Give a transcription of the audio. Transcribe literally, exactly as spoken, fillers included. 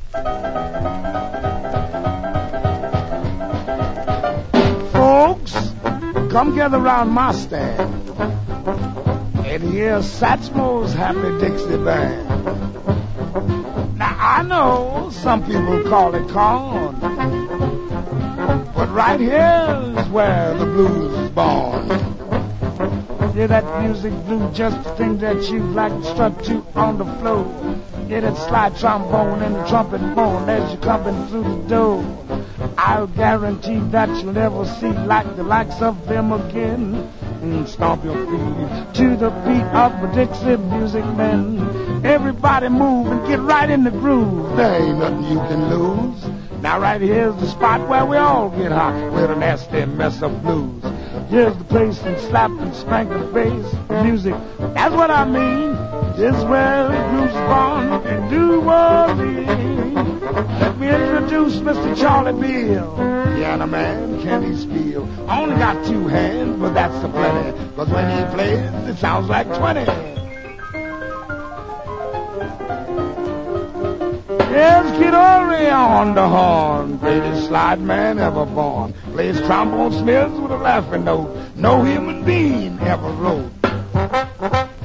Folks, come gather around my stand and hear Satchmo's Happy Dixie Band. Now, I know some people call it corn, but right here is where the blues is born. Hear that music blue, just the thing that you like to strut to on the floor. Hear that slide trombone and the trumpet moan as you're coming through the door. I'll guarantee that you'll never see like the likes of them again. And stomp your feet to the beat of the Dixie music men. Everybody move and get right in the groove. There ain't nothing you can lose. Now right here's the spot where we all get hot with a nasty mess of blues. Here's the place and slap and spank the bass. The music, that's what I mean. This is where the blues is born in New Orleans. Let me introduce Mister Charlie Bill. Piano man, can he spiel? Only got two hands, but that's a plenty. Cause when he plays, it sounds like twenty. Here's Kid Ory on the horn, greatest slide man ever born. Plays trombone smears with a laughing note no human being ever wrote.